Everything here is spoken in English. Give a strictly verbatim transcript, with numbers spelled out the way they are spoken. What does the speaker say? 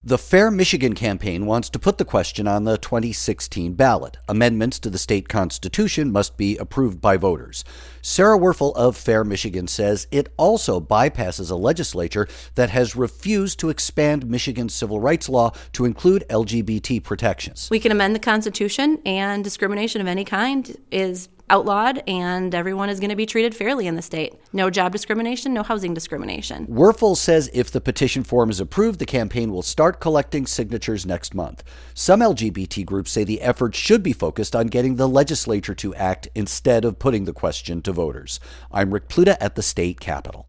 The Fair Michigan campaign wants to put the question on the twenty sixteen ballot. Amendments to the state constitution must be approved by voters. Sarah Werfel of Fair Michigan says it also bypasses a legislature that has refused to expand Michigan's civil rights law to include L G B T protections. We can amend the Constitution, and discrimination of any kind is outlawed, and everyone is going to be treated fairly in the state. No job discrimination, no housing discrimination. Werfel says if the petition form is approved, the campaign will start collecting signatures next month. Some L G B T groups say the effort should be focused on getting the legislature to act instead of putting the question to voters. I'm Rick Pluta at the state capitol.